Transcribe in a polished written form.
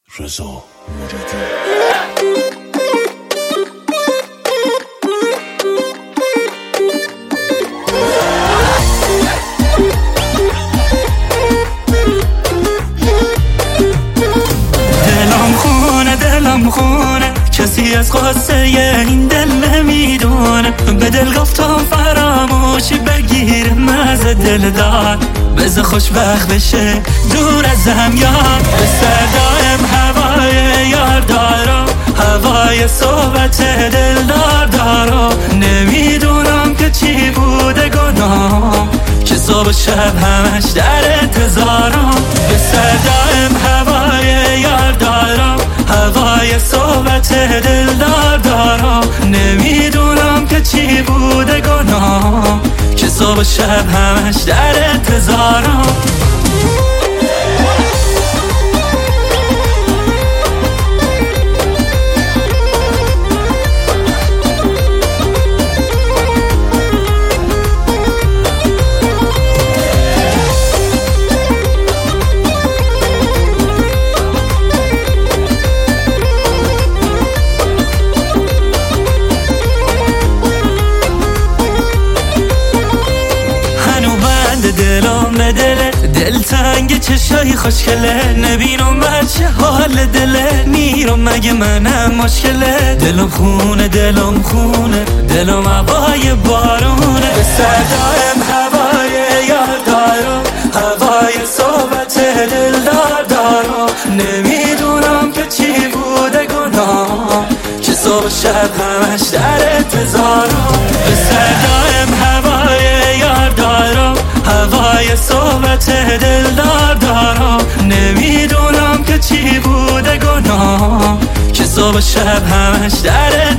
رضا مریدی. دلم خونه کسی از قصه این دل نمیدونه. به دل گفتم فراموشی بگیر مزه دل دار، بذار خوشبخت بشه دور ازم یاد. به صدایم هوای یار دارم، هوای صحبت دلدار دارم. نمیدونم که چی بوده گناهم که صبح شب همش در انتظارم. به صدایم هوای یار دارم، هوای صحبت دلدار دارم. نمیدونم که چی بوده گناهم که صبح شب همش در انتظارم. دلم به دله، دل تنگ چشای خوشگله. نبینم بچه حال دله، میرم مگه منم مشکله. دلم خونه دلم هوای بارونه. به صدایم هوای یار دارم، هوای صحبت دلدار دارم. نمیدونم که چی بوده گناهم که صبح شب همش در انتظارم. به صدایم هوای یار دارم، هوای صحبت دلدار دارم. نمیدونم که چی بوده گناهم که صبح شب همش در